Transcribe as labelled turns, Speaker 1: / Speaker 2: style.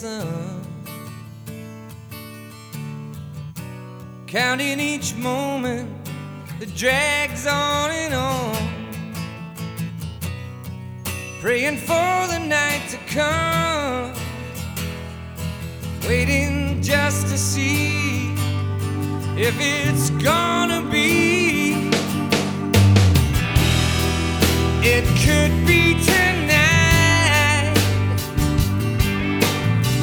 Speaker 1: sun, counting each moment that drags on and on, praying for the night to come, waiting just to see if it's gonna be. It could be